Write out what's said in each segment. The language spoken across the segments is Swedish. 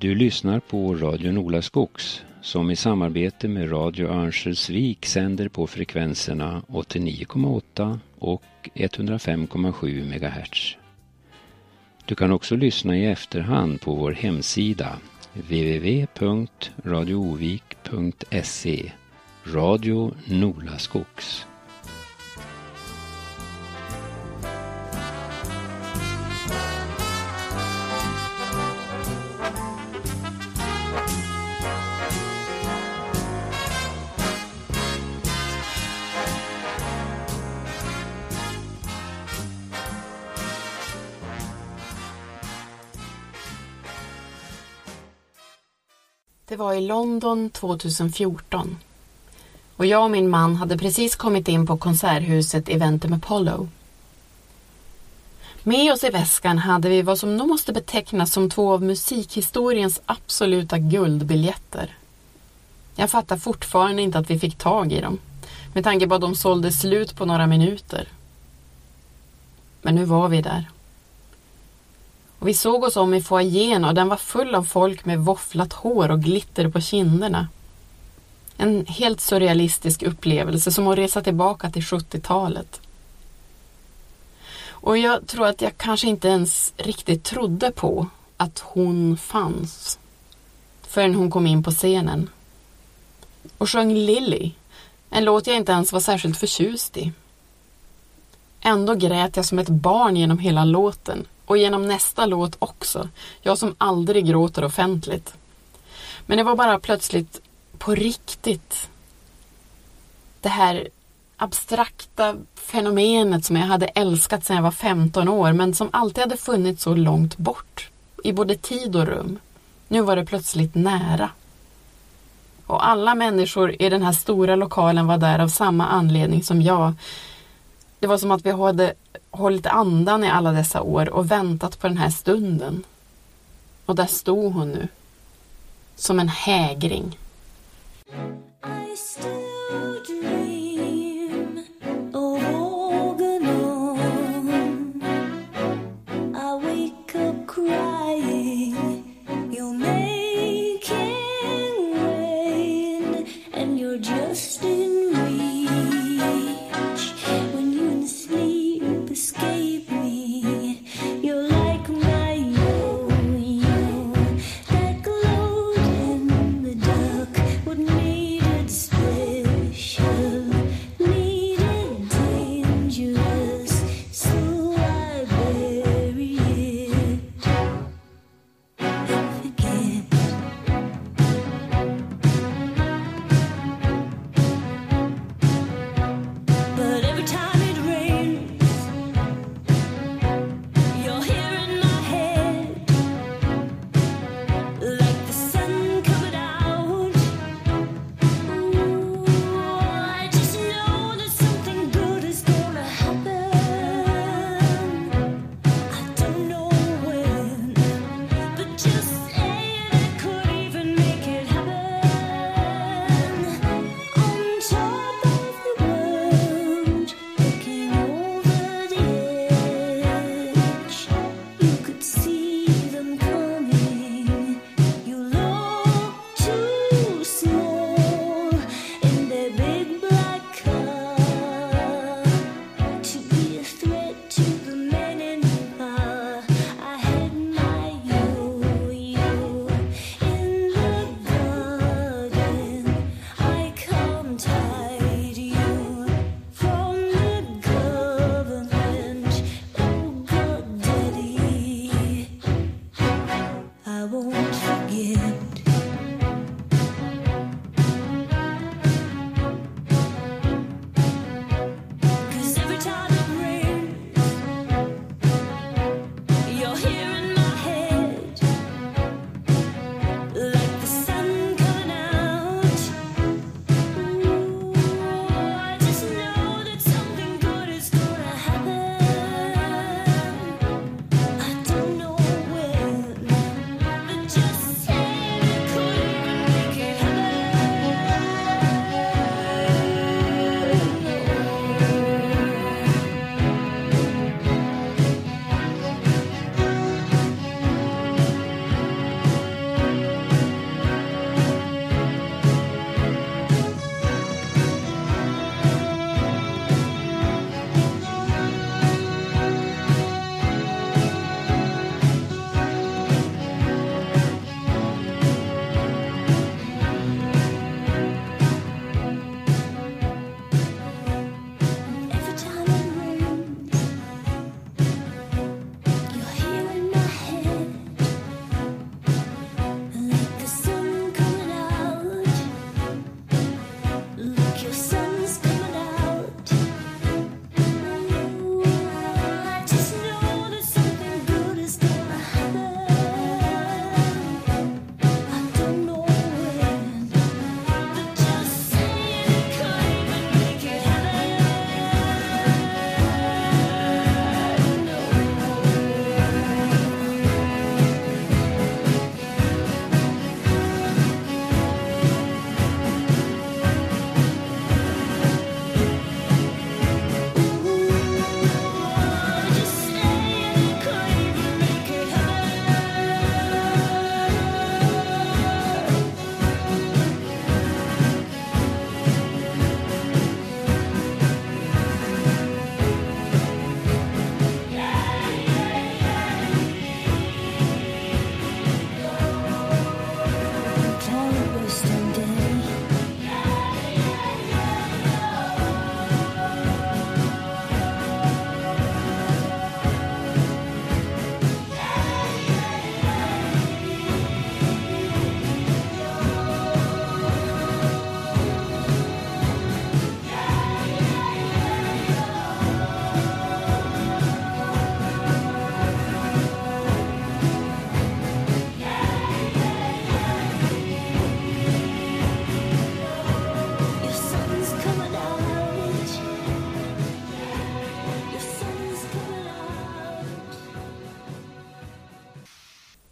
Du lyssnar på Radio Nolaskogs som i samarbete med Radio Örnsköldsvik sänder på frekvenserna 89,8 och 105,7 MHz. Du kan också lyssna i efterhand på vår hemsida www.radioovik.se. Radio Nolaskogs. Det var i London 2014 och jag och min man hade precis kommit in på konserthuset Eventim Apollo. Med oss i väskan hade vi vad som nog måste betecknas som 2 av musikhistoriens absoluta guldbiljetter. Jag fattar fortfarande inte att vi fick tag i dem, med tanke på att de sålde slut på några minuter. Men nu var vi där. Och vi såg oss om i foajén och den var full av folk med våfflat hår och glitter på kinderna. En helt surrealistisk upplevelse, som att resa tillbaka till 70-talet. Och jag tror att jag kanske inte ens riktigt trodde på att hon fanns förrän hon kom in på scenen och sjöng Lily, en låt jag inte ens var särskilt förtjust i. Ändå grät jag som ett barn genom hela låten. Och genom nästa låt också. Jag som aldrig gråter offentligt. Men det var bara plötsligt på riktigt. Det här abstrakta fenomenet som jag hade älskat sedan jag var 15 år. Men som alltid hade funnits så långt bort. I både tid och rum. Nu var det plötsligt nära. Och alla människor i den här stora lokalen var där av samma anledning som jag. Det var som att vi hade hållit andan i alla dessa år och väntat på den här stunden. Och där stod hon nu. Som en hägring. I still dream of walking on. I wake up crying. You're making rain. And you're just in reach. When you in sleep escape me. You're like my yo-yo that glowed in the dark. What made it special, needed dangerous, so I bury it and forget. But every time it rains, you're here in my head, like the sun coming out. Ooh, I just know that something good is gonna happen. I don't know when, but just say that could even make it happen. On top of the world,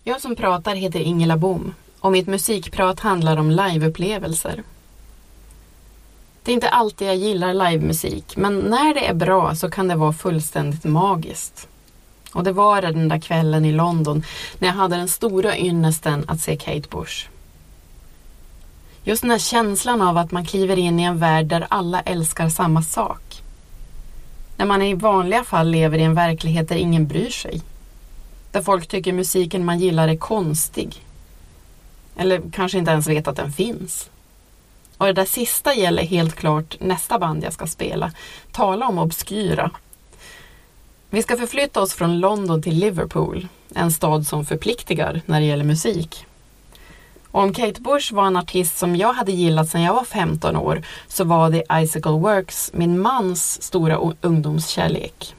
Jag som pratar heter Ingela Bom och mitt musikprat handlar om liveupplevelser. Det är inte alltid jag gillar livemusik, men när det är bra så kan det vara fullständigt magiskt. Och det var det den där kvällen i London när jag hade den stora ynnesten att se Kate Bush. Just den här känslan av att man kliver in i en värld där alla älskar samma sak. När man i vanliga fall lever i en verklighet där ingen bryr sig. Där folk tycker musiken man gillar är konstig. Eller kanske inte ens vet att den finns. Och det där sista gäller helt klart nästa band jag ska spela. Tala om obskyra. Vi ska förflytta oss från London till Liverpool. En stad som förpliktigar när det gäller musik. Och om Kate Bush var en artist som jag hade gillat sedan jag var 15 år så var The Icicle Works min mans stora ungdomskärlek.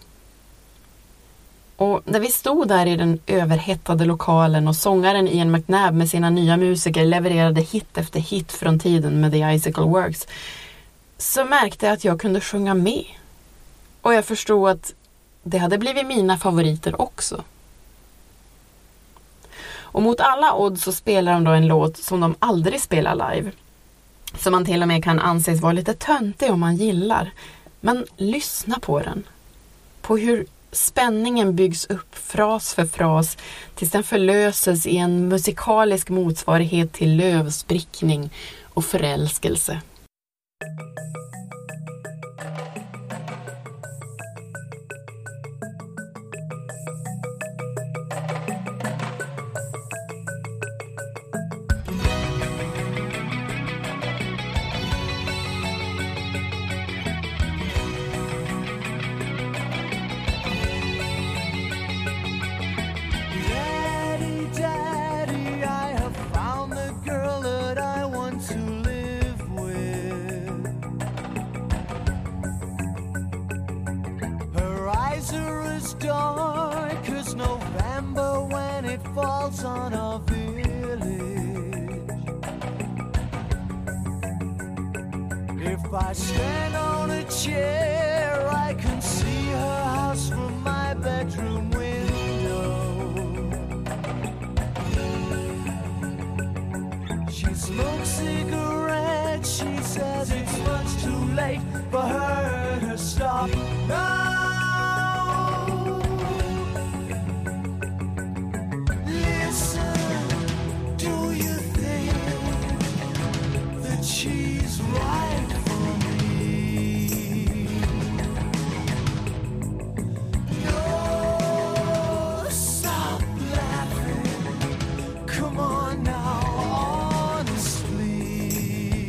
Och när vi stod där i den överhettade lokalen och sångaren Ian McNabb med sina nya musiker levererade hit efter hit från tiden med The Icicle Works så märkte jag att jag kunde sjunga med. Och jag förstod att det hade blivit mina favoriter också. Och mot alla odds så spelar de då en låt som de aldrig spelar live. Som man till och med kan anses vara lite töntig om man gillar. Men lyssna på den. På hur spänningen byggs upp fras för fras tills den förlöses i en musikalisk motsvarighet till lövsprickning och förälskelse. On a village. If I stand on a chair, I can see her house from my bedroom window. She smokes cigarettes, she says it's much too late for her to stop. No! She's right for me. No, stop laughing. Come on now, honestly.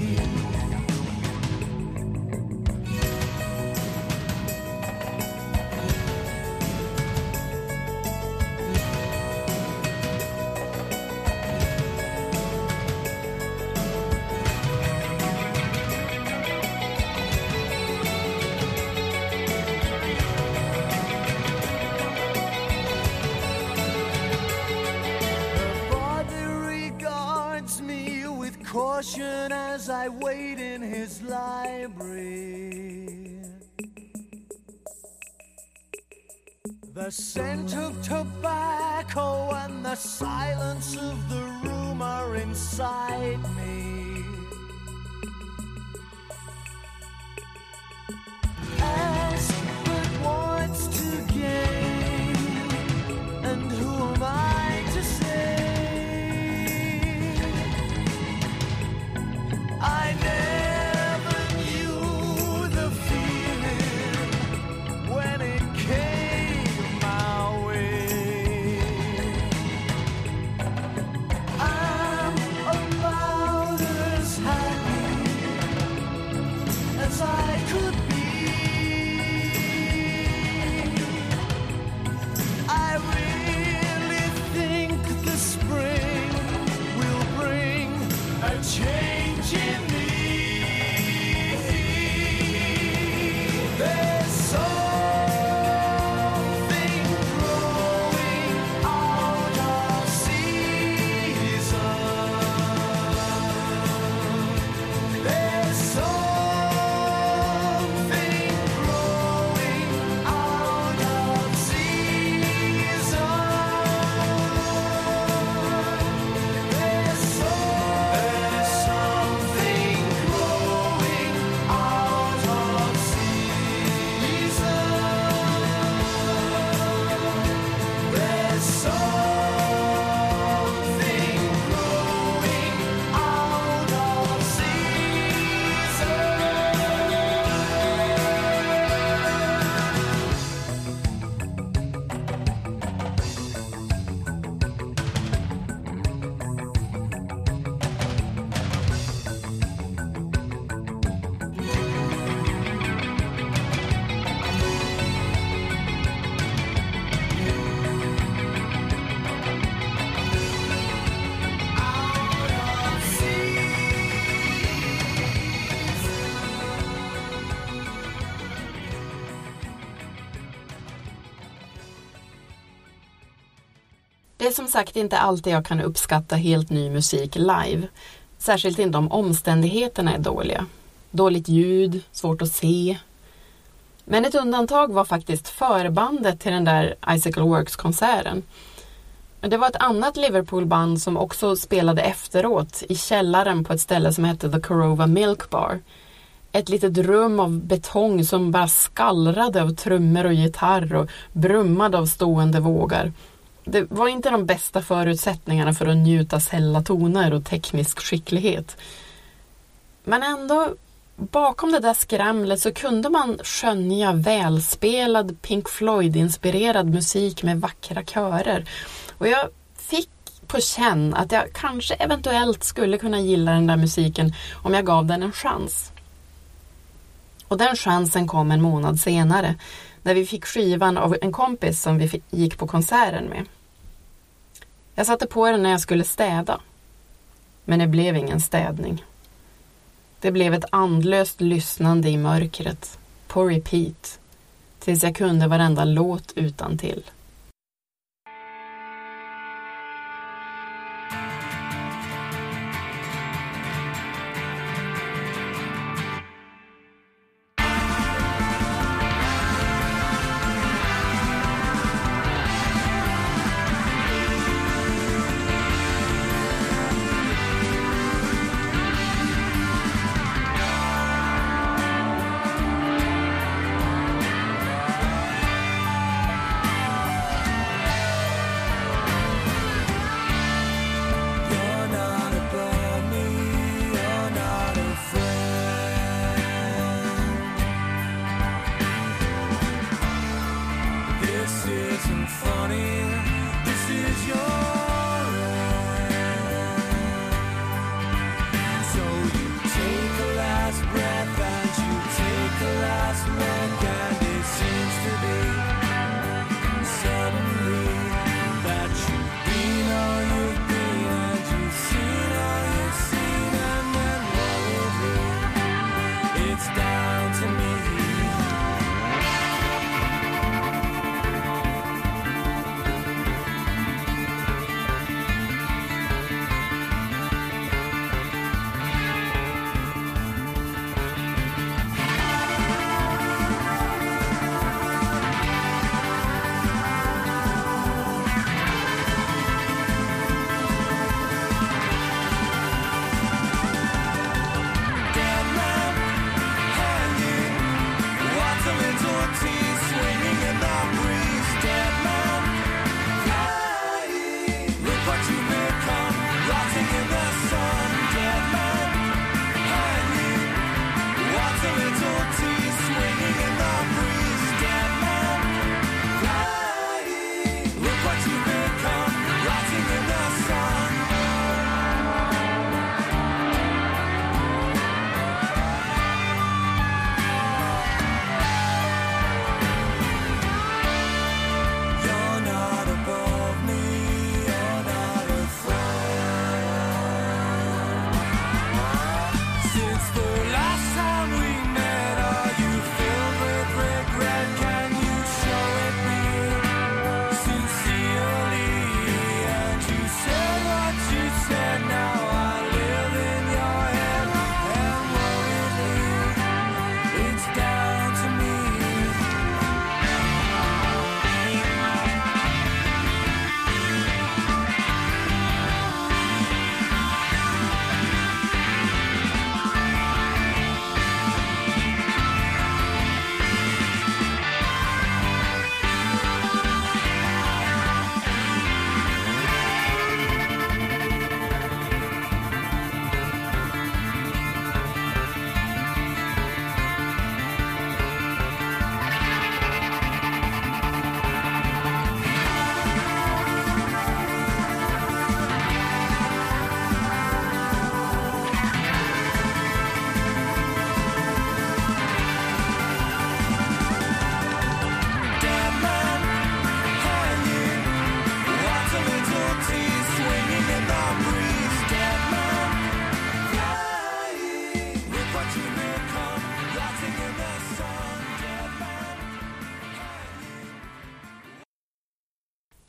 Caution as I wait in his library. The scent of tobacco and the silence of the room are inside me. Ask but wants to gain, and who am I to say? I never knew the feeling when it came my way. I'm about Det är som sagt inte alltid jag kan uppskatta helt ny musik live. Särskilt inte om omständigheterna är dåliga. Dåligt ljud, svårt att se. Men ett undantag var faktiskt förbandet till den där Icicle Works-konserten. Det var ett annat Liverpool-band som också spelade efteråt i källaren på ett ställe som hette The Corova Milk Bar. Ett litet rum av betong som bara skallrade av trummor och gitarr och brummade av stående vågar. Det var inte de bästa förutsättningarna för att njuta sälla toner och teknisk skicklighet. Men ändå, bakom det där skramlet så kunde man skönja välspelad Pink Floyd-inspirerad musik med vackra körer. Och jag fick på känn att jag kanske eventuellt skulle kunna gilla den där musiken om jag gav den en chans. Och den chansen kom en månad senare när vi fick skivan av en kompis som vi gick på konserten med. Jag satte på den när jag skulle städa. Men det blev ingen städning. Det blev ett andlöst lyssnande i mörkret, på repeat, tills jag kunde varenda låt utantill.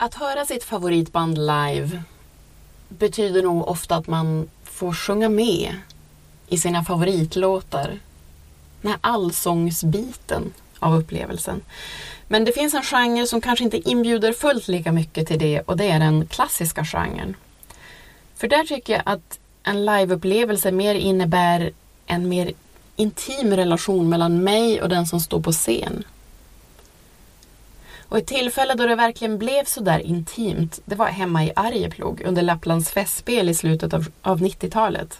Att höra sitt favoritband live betyder nog ofta att man får sjunga med i sina favoritlåtar. Den här allsångsbiten av upplevelsen. Men det finns en genre som kanske inte inbjuder fullt lika mycket till det, och det är den klassiska genren. För där tycker jag att en liveupplevelse mer innebär en mer intim relation mellan mig och den som står på scen. Och ett tillfälle då det verkligen blev så där intimt, det var hemma i Arjeplog under Lapplands festspel i slutet av 90-talet.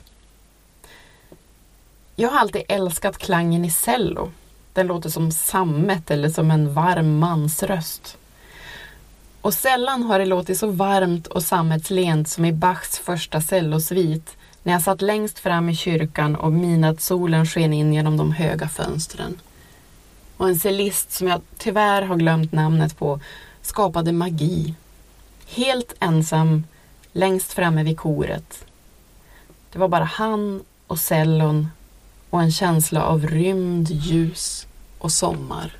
Jag har alltid älskat klangen i cello. Den låter som sammet eller som en varm mans röst. Och sällan har det låtit så varmt och sammetslent som i Bachs första cellosvit, när jag satt längst fram i kyrkan och midnattssolen sken in genom de höga fönstren. Och en cellist som jag tyvärr har glömt namnet på skapade magi. Helt ensam längst framme vid koret. Det var bara han och cellon och en känsla av rymd, ljus och sommar.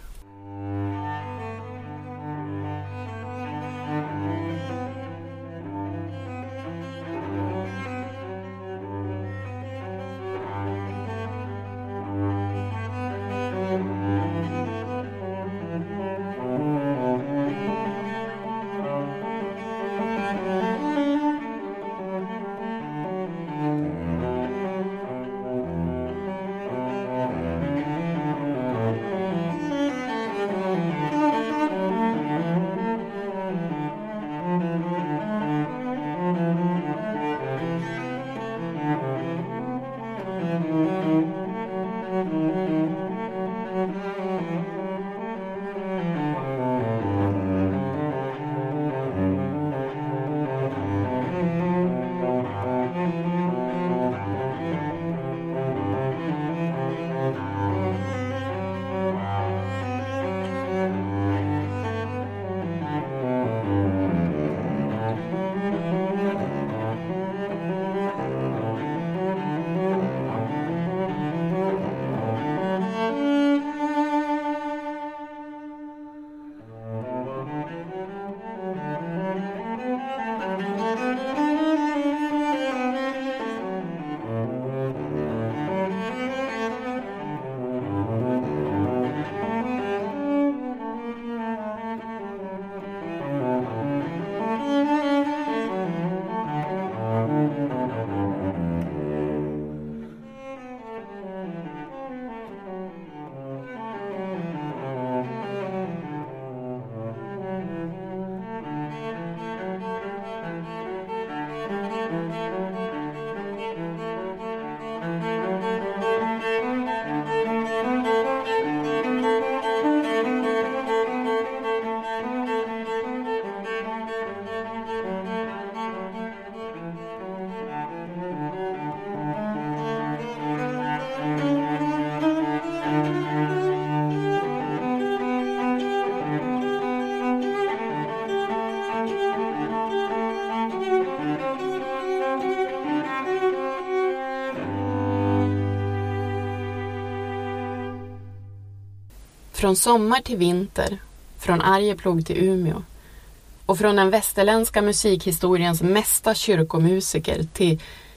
Från sommar till vinter, från Arjeplog till Umeå och från den västerländska musikhistoriens mesta kyrkomusiker till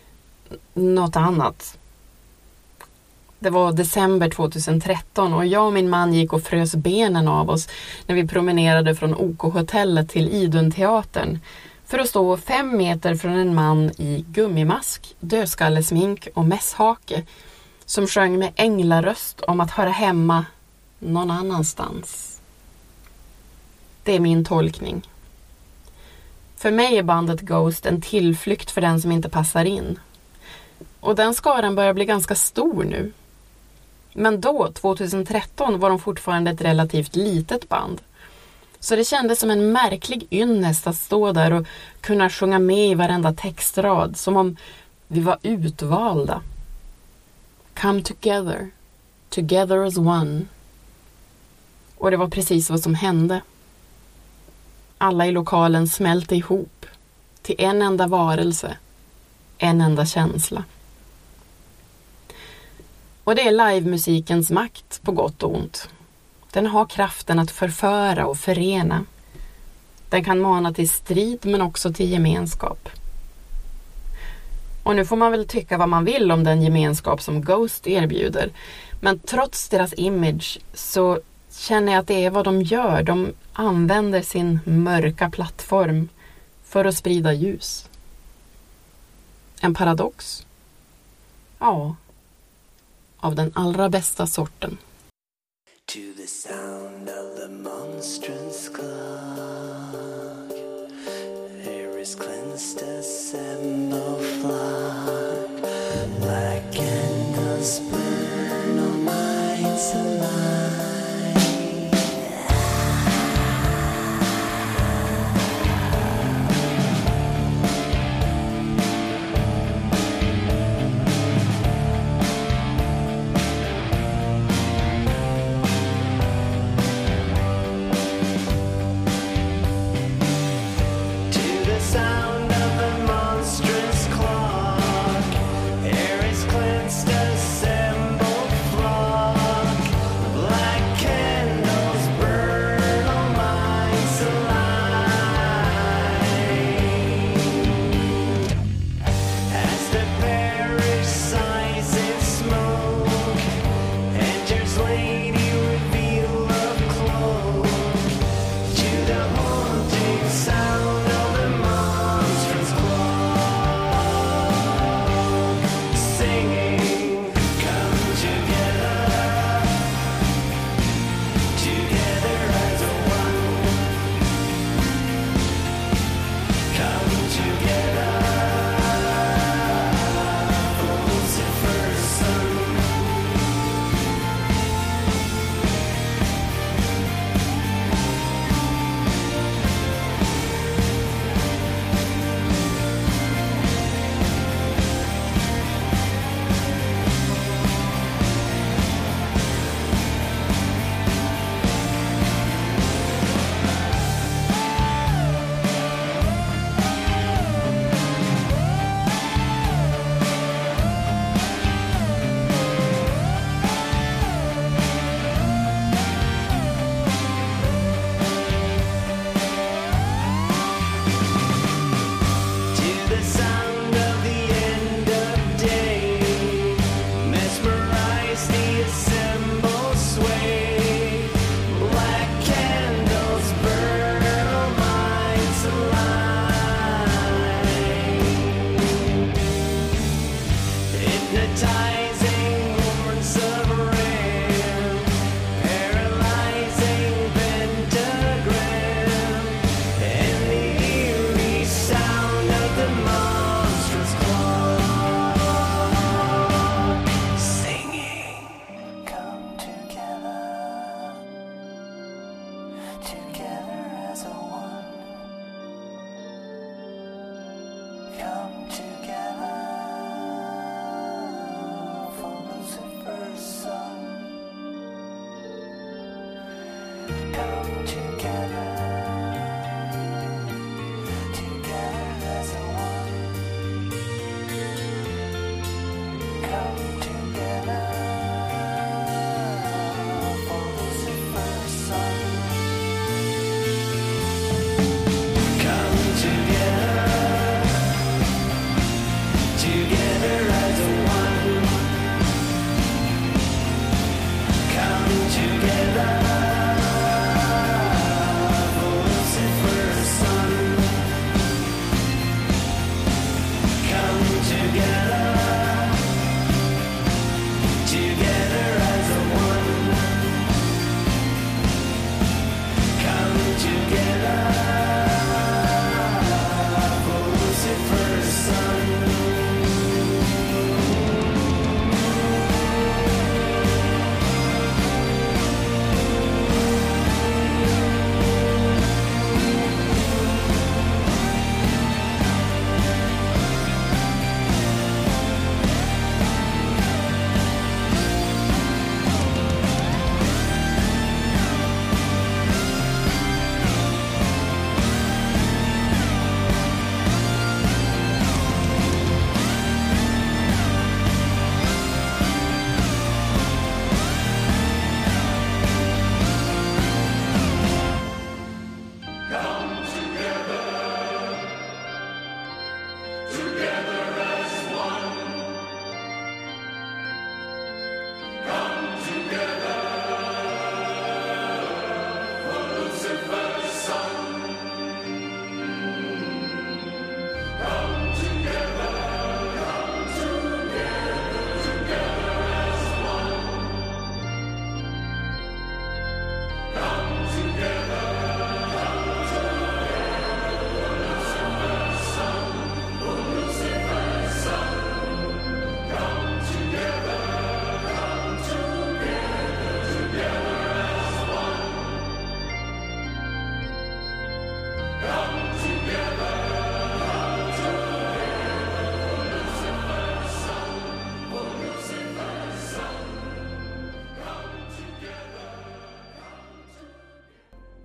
något annat. Det var december 2013 och jag och min man gick och frös benen av oss när vi promenerade från OK-hotellet till Idunteatern för att stå 5 meter från en man i gummimask, dödskallesmink och mässhake som sjöng med änglaröst om att höra hemma någon annanstans. Det är min tolkning. För mig är bandet Ghost en tillflykt för den som inte passar in. Och den skaran börjar bli ganska stor nu. Men då, 2013, var de fortfarande ett relativt litet band. Så det kändes som en märklig ynnest att stå där och kunna sjunga med i varenda textrad, som om vi var utvalda. Come together, together as one. Och det var precis vad som hände. Alla i lokalen smälte ihop till en enda varelse, en enda känsla. Och det är livemusikens makt på gott och ont. Den har kraften att förföra och förena. Den kan mana till strid men också till gemenskap. Och nu får man väl tycka vad man vill om den gemenskap som Ghost erbjuder. Men trots deras image så känner jag att det är vad de gör. De använder sin mörka plattform för att sprida ljus. En paradox? Ja, av den allra bästa sorten. To the sound of the monstrous clock, air is cleansed, assemble flock, black candles burn all minds alive.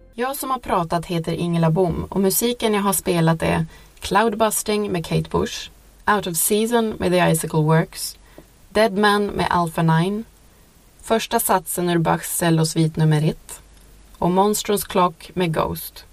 Jag som har pratat heter Ingela Bom och musiken jag har spelat är Cloudbusting med Kate Bush, Out of Season med The Icicle Works, Dead Man med Alpha 9, första satsen ur Bachs cellosvit nummer 1 och Monstrous Clock med Ghost.